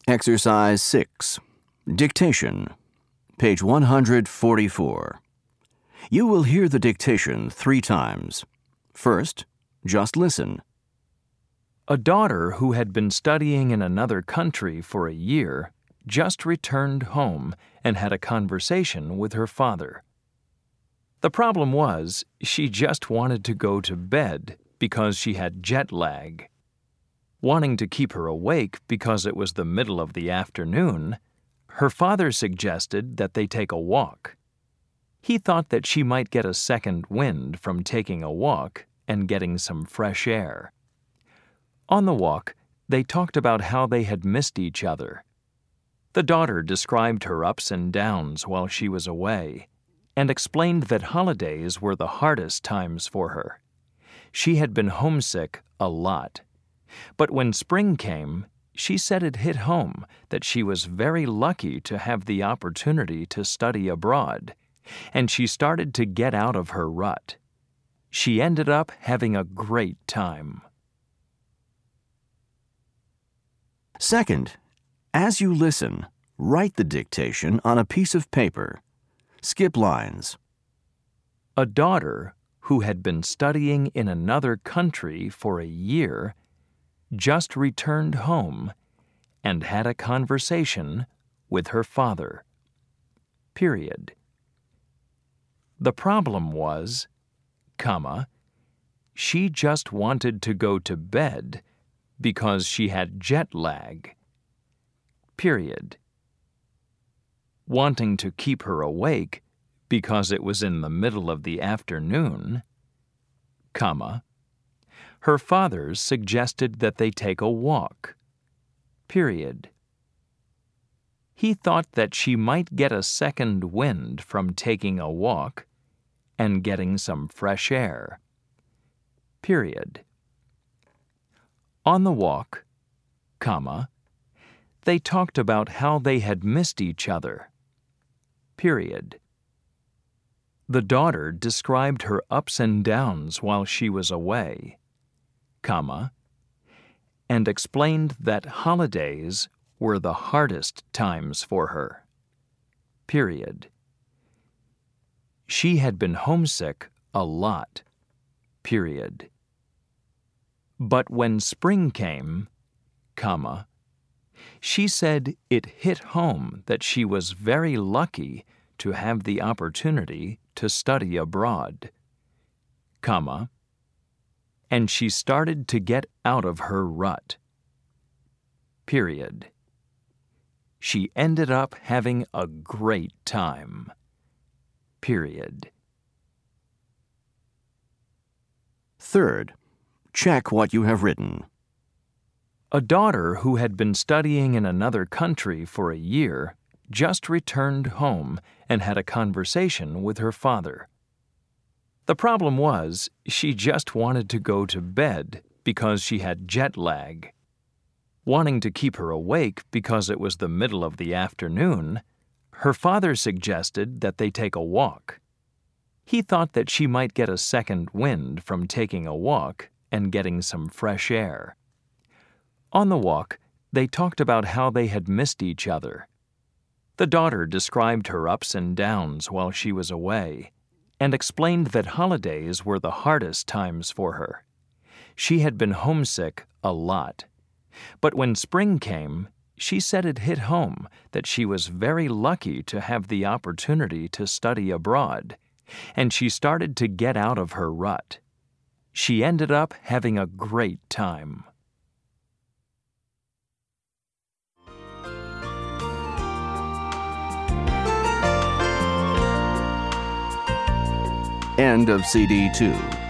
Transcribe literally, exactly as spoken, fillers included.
Exercise six. Dictation. Page one hundred forty-four. You will hear the dictation three times. First, just listen. A daughter who had been studying in another country for a year just returned home and had a conversation with her father. The problem was, she just wanted to go to bed because she had jet lag. Wanting to keep her awake because it was the middle of the afternoon, her father suggested that they take a walk. He thought that she might get a second wind from taking a walk and getting some fresh air. On the walk, they talked about how they had missed each other. The daughter described her ups and downs while she was away and explained that holidays were the hardest times for her. She had been homesick a lot. But when spring came, she said it hit home that she was very lucky to have the opportunity to study abroad, and she started to get out of her rut. She ended up having a great time. Second, as you listen, write the dictation on a piece of paper. Skip lines. A daughter who had been studying in another country for a year just returned home and had a conversation with her father. Period. The problem was, comma, she just wanted to go to bed because she had jet lag. Period. Wanting to keep her awake because it was in the middle of the afternoon, comma, her father suggested that they take a walk. Period. He thought that she might get a second wind from taking a walk and getting some fresh air. Period. On the walk, comma, they talked about how they had missed each other. Period. The daughter described her ups and downs while she was away, comma, and explained that holidays were the hardest times for her. Period. She had been homesick a lot. Period. But when spring came, comma, she said it hit home that she was very lucky to have the opportunity to study abroad, comma, and she started to get out of her rut. Period. She ended up having a great time. Period. Third, check what you have written. A daughter who had been studying in another country for a year just returned home and had a conversation with her father. The problem was, she just wanted to go to bed because she had jet lag. Wanting to keep her awake because it was the middle of the afternoon, her father suggested that they take a walk. He thought that she might get a second wind from taking a walk and getting some fresh air. On the walk, they talked about how they had missed each other. The daughter described her ups and downs while she was away and explained that holidays were the hardest times for her. She had been homesick a lot. But when spring came, she said it hit home that she was very lucky to have the opportunity to study abroad, and she started to get out of her rut. She ended up having a great time. End of C D two.